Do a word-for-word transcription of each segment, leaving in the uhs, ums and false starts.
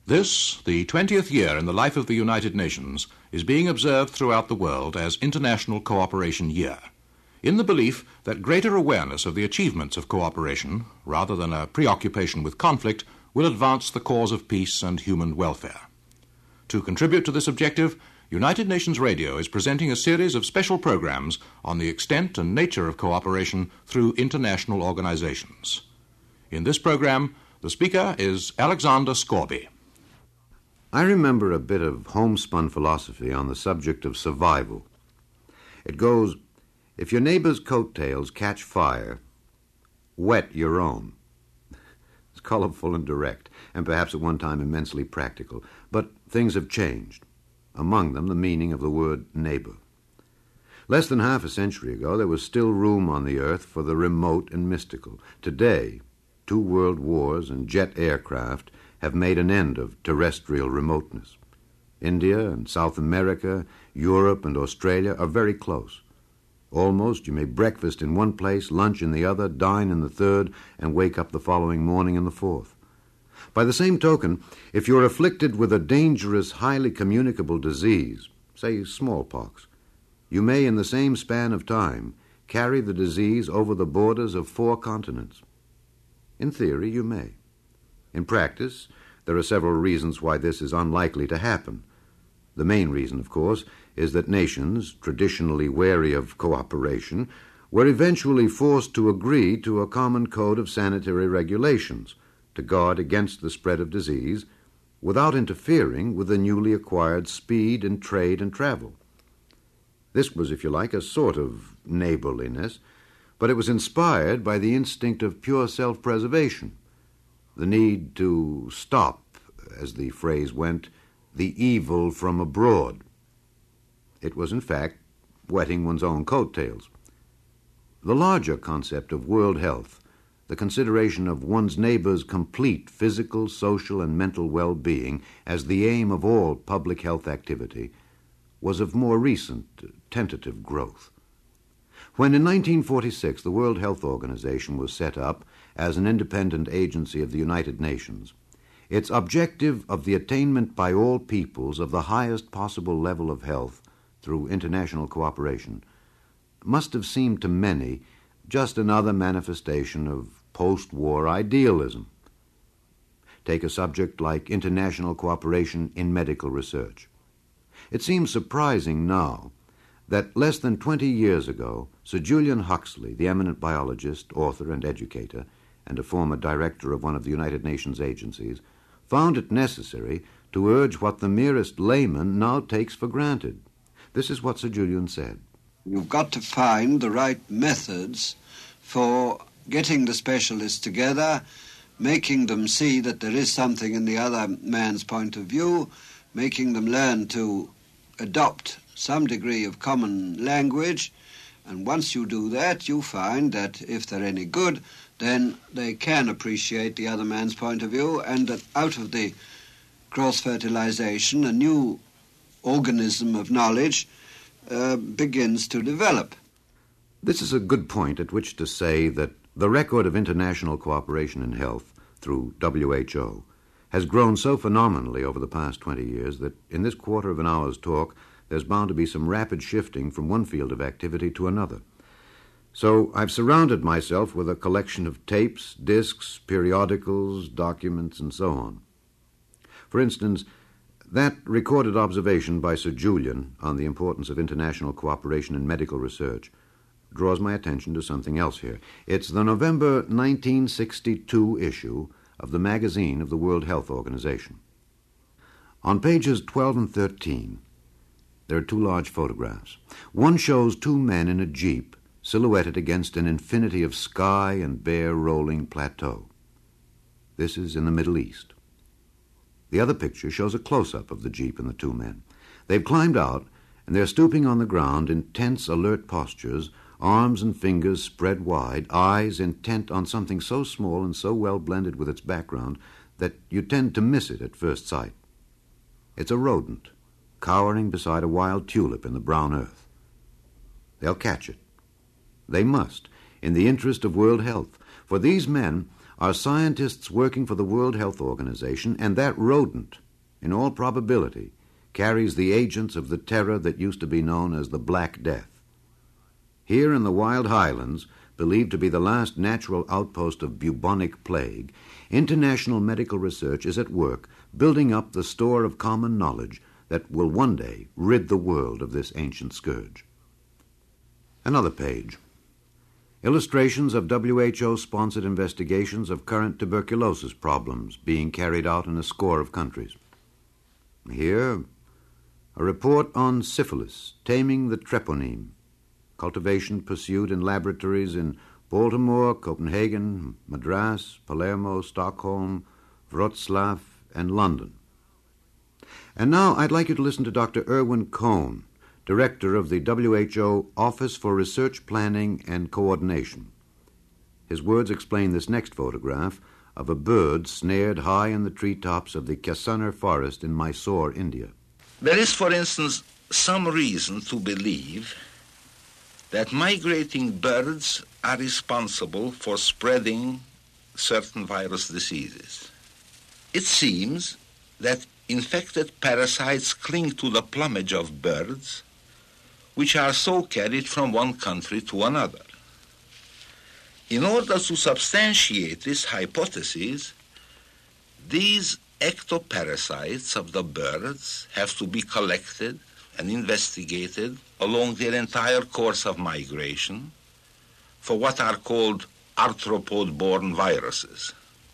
This, the twentieth year in the life of the United Nations, is being observed throughout the world as International Cooperation Year, in the belief that greater awareness of the achievements of cooperation, rather than a preoccupation with conflict, will advance the cause of peace and human welfare. To contribute to this objective, United Nations Radio is presenting a series of special programs on the extent and nature of cooperation through international organizations. In this program, the speaker is Alexander Scorby. I remember a bit of homespun philosophy on the subject of survival. It goes, if your neighbor's coattails catch fire, wet your own. It's colorful and direct, and perhaps at one time immensely practical, but things have changed. Among them, the meaning of the word neighbor. Less than half a century ago, there was still room on the earth for the remote and mystical. Today, two world wars and jet aircraft have made an end of terrestrial remoteness. India and South America, Europe and Australia are very close. Almost you may breakfast in one place, lunch in the other, dine in the third, and wake up the following morning in the fourth. By the same token, if you're afflicted with a dangerous, highly communicable disease, say smallpox, you may in the same span of time carry the disease over the borders of four continents. In theory, you may. In practice, there are several reasons why this is unlikely to happen. The main reason, of course, is that nations, traditionally wary of cooperation, were eventually forced to agree to a common code of sanitary regulations to guard against the spread of disease without interfering with the newly acquired speed in trade and travel. This was, if you like, a sort of neighborliness, but it was inspired by the instinct of pure self-preservation, the need to stop, as the phrase went, the evil from abroad. It was, in fact, wetting one's own coattails. The larger concept of world health, the consideration of one's neighbor's complete physical, social, and mental well-being as the aim of all public health activity, was of more recent, tentative growth. When in nineteen forty-six the World Health Organization was set up as an independent agency of the United Nations, its objective of the attainment by all peoples of the highest possible level of health through international cooperation must have seemed to many just another manifestation of post-war idealism. Take a subject like international cooperation in medical research. It seems surprising now that less than twenty years ago, Sir Julian Huxley, the eminent biologist, author, and educator, and a former director of one of the United Nations agencies, found it necessary to urge what the merest layman now takes for granted. This is what Sir Julian said. You've got to find the right methods for getting the specialists together, making them see that there is something in the other man's point of view, making them learn to adopt some degree of common language, and once you do that, you find that if they're any good, then they can appreciate the other man's point of view, and that out of the cross-fertilization, a new organism of knowledge uh, begins to develop. This is a good point at which to say that the record of international cooperation in health through W H O has grown so phenomenally over the past twenty years that in this quarter of an hour's talk, there's bound to be some rapid shifting from one field of activity to another. So I've surrounded myself with a collection of tapes, discs, periodicals, documents, and so on. For instance, that recorded observation by Sir Julian on the importance of international cooperation in medical research draws my attention to something else here. It's the November nineteen sixty-two issue of the magazine of the World Health Organization. On pages twelve and thirteen, there are two large photographs. One shows two men in a jeep silhouetted against an infinity of sky and bare rolling plateau. This is in the Middle East. The other picture shows a close-up of the jeep and the two men. They've climbed out, and they're stooping on the ground in tense, alert postures, arms and fingers spread wide, eyes intent on something so small and so well blended with its background that you tend to miss it at first sight. It's a rodent, cowering beside a wild tulip in the brown earth. They'll catch it. They must, in the interest of world health, for these men are scientists working for the World Health Organization, and that rodent, in all probability, carries the agents of the terror that used to be known as the Black Death. Here in the wild highlands, believed to be the last natural outpost of bubonic plague, international medical research is at work building up the store of common knowledge that will one day rid the world of this ancient scourge. Another page. Illustrations of W H O-sponsored investigations of current tuberculosis problems being carried out in a score of countries. Here, a report on syphilis, taming the treponeme, cultivation pursued in laboratories in Baltimore, Copenhagen, Madras, Palermo, Stockholm, Wroclaw, and London. And now I'd like you to listen to Doctor Irwin Cohn, Director of the W H O Office for Research Planning and Coordination. His words explain this next photograph of a bird snared high in the treetops of the Kaisanar forest in Mysore, India. There is, for instance, some reason to believe that migrating birds are responsible for spreading certain virus diseases. It seems that infected parasites cling to the plumage of birds, which are so carried from one country to another. In order to substantiate this hypothesis, these ectoparasites of the birds have to be collected and investigated along their entire course of migration for what are called arthropod-borne viruses.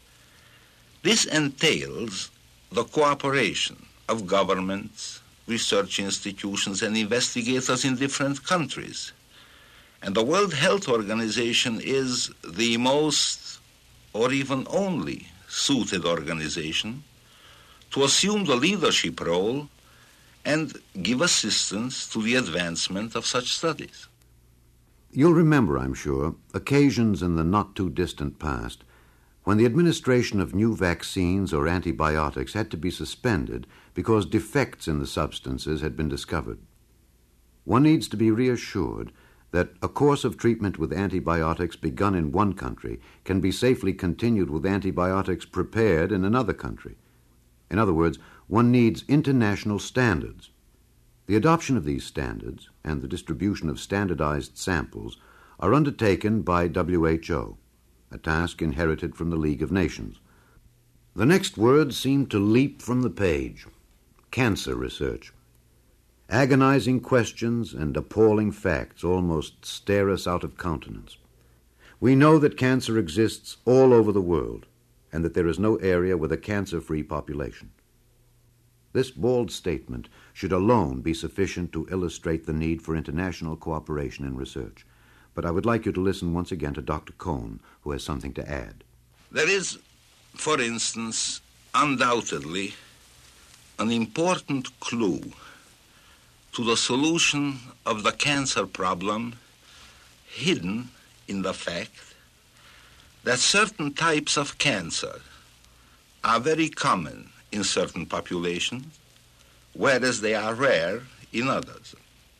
This entails the cooperation of governments, research institutions, and investigators in different countries. And the World Health Organization is the most, or even only, suited organization to assume the leadership role and give assistance to the advancement of such studies. You'll remember, I'm sure, occasions in the not-too-distant past when the administration of new vaccines or antibiotics had to be suspended because defects in the substances had been discovered. One needs to be reassured that a course of treatment with antibiotics begun in one country can be safely continued with antibiotics prepared in another country. In other words, one needs international standards. The adoption of these standards and the distribution of standardized samples are undertaken by W H O, a task inherited from the League of Nations. The next words seem to leap from the page. Cancer research. Agonizing questions and appalling facts almost stare us out of countenance. We know that cancer exists all over the world and that there is no area with a cancer-free population. This bald statement should alone be sufficient to illustrate the need for international cooperation in research. But I would like you to listen once again to Doctor Cohn, who has something to add. There is, for instance, undoubtedly an important clue to the solution of the cancer problem hidden in the fact that certain types of cancer are very common in certain populations, whereas they are rare in others.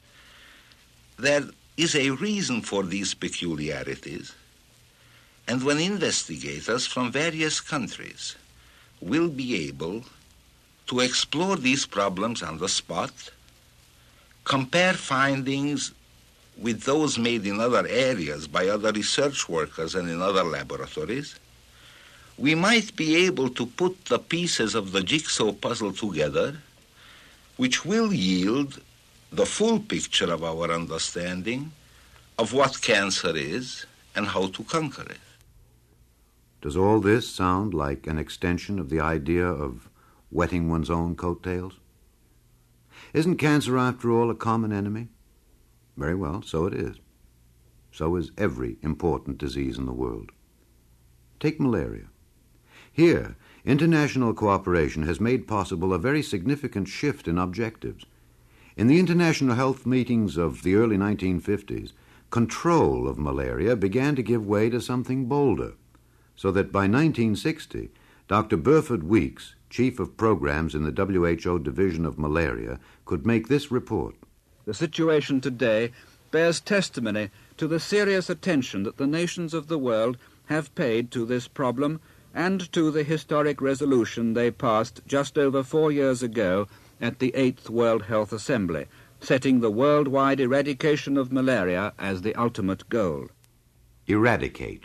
There is a reason for these peculiarities, and when investigators from various countries will be able to explore these problems on the spot, compare findings with those made in other areas by other research workers and in other laboratories, we might be able to put the pieces of the jigsaw puzzle together, which will yield the full picture of our understanding of what cancer is and how to conquer it. Does all this sound like an extension of the idea of wetting one's own coattails? Isn't cancer, after all, a common enemy? Very well, so it is. So is every important disease in the world. Take malaria. Here, international cooperation has made possible a very significant shift in objectives. In the international health meetings of the early nineteen fifties, control of malaria began to give way to something bolder, so that by nineteen sixty, Doctor Burford Weeks, Chief of Programs in the W H O Division of Malaria, could make this report. The situation today bears testimony to the serious attention that the nations of the world have paid to this problem and to the historic resolution they passed just over four years ago at the eighth World Health Assembly, setting the worldwide eradication of malaria as the ultimate goal. Eradicate.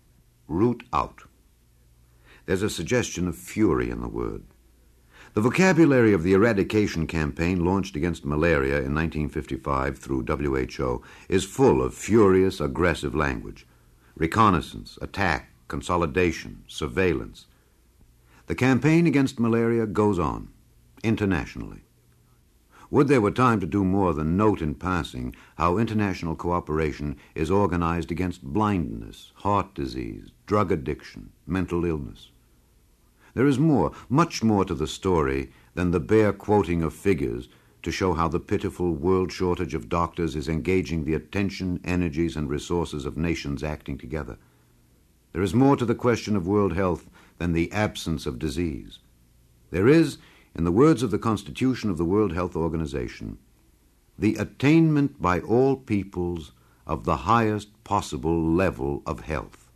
Root out. There's a suggestion of fury in the word. The vocabulary of the eradication campaign launched against malaria in nineteen fifty-five through W H O is full of furious, aggressive language. Reconnaissance, attack, consolidation, surveillance. The campaign against malaria goes on, internationally. Would there were time to do more than note in passing how international cooperation is organized against blindness, heart disease, drug addiction, mental illness. There is more, much more to the story than the bare quoting of figures to show how the pitiful world shortage of doctors is engaging the attention, energies, and resources of nations acting together. There is more to the question of world health than the absence of disease. There is, in the words of the Constitution of the World Health Organization, the attainment by all peoples of the highest possible level of health.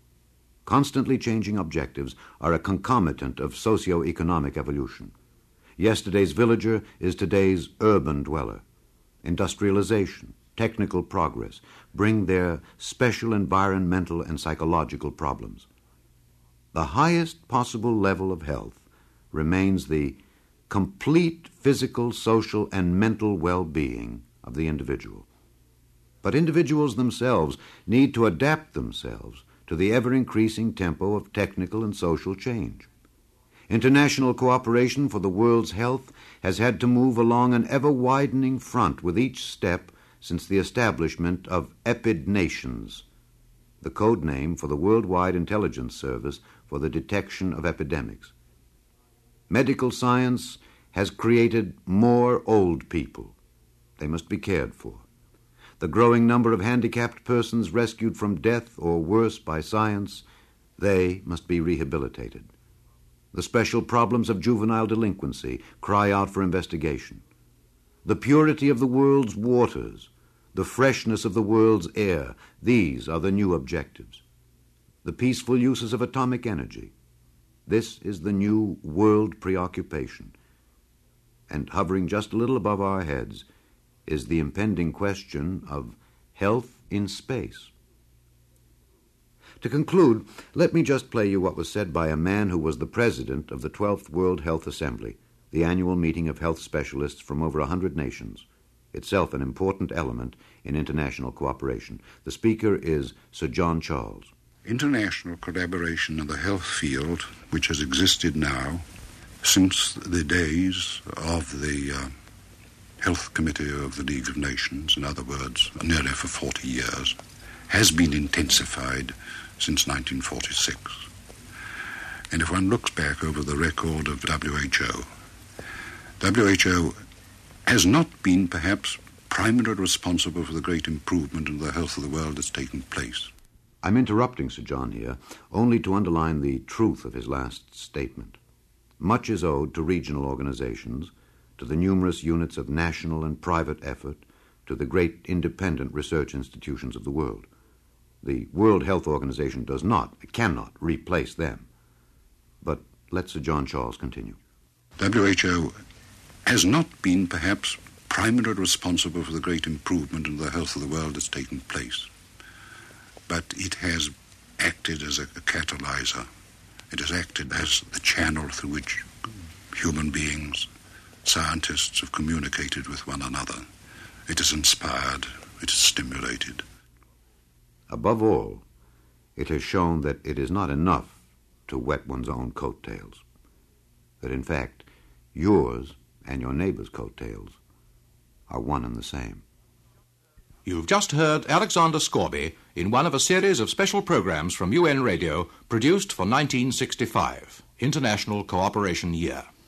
Constantly changing objectives are a concomitant of socio-economic evolution. Yesterday's villager is today's urban dweller. Industrialization, technical progress bring their special environmental and psychological problems. The highest possible level of health remains the complete physical, social, and mental well-being of the individual. But individuals themselves need to adapt themselves to the ever-increasing tempo of technical and social change. International cooperation for the world's health has had to move along an ever-widening front with each step since the establishment of EPID-Nations, the code name for the Worldwide Intelligence Service for the detection of epidemics. Medical science has created more old people. They must be cared for. The growing number of handicapped persons rescued from death or worse by science, they must be rehabilitated. The special problems of juvenile delinquency cry out for investigation. The purity of the world's waters, the freshness of the world's air, these are the new objectives. The peaceful uses of atomic energy, this is the new world preoccupation. And hovering just a little above our heads is the impending question of health in space. To conclude, let me just play you what was said by a man who was the president of the twelfth World Health Assembly, the annual meeting of health specialists from over a hundred nations, itself an important element in international cooperation. The speaker is Sir John Charles. International collaboration in the health field, which has existed now since the days of the uh, Health Committee of the League of Nations, in other words, nearly for forty years, has been intensified since nineteen forty-six. And if one looks back over the record of W H O, W H O has not been perhaps primarily responsible for the great improvement in the health of the world that's taken place. I'm interrupting Sir John here only to underline the truth of his last statement. Much is owed to regional organizations, to the numerous units of national and private effort, to the great independent research institutions of the world. The World Health Organization does not, cannot replace them. But let Sir John Charles continue. W H O has not been perhaps primarily responsible for the great improvement in the health of the world that's taken place, but it has acted as a, a catalyzer. It has acted as the channel through which human beings, scientists have communicated with one another. It has inspired, it has stimulated. Above all, it has shown that it is not enough to wet one's own coattails, that in fact yours and your neighbor's coattails are one and the same. You've just heard Alexander Scorby in one of a series of special programs from U N Radio produced for nineteen sixty-five, International Cooperation Year.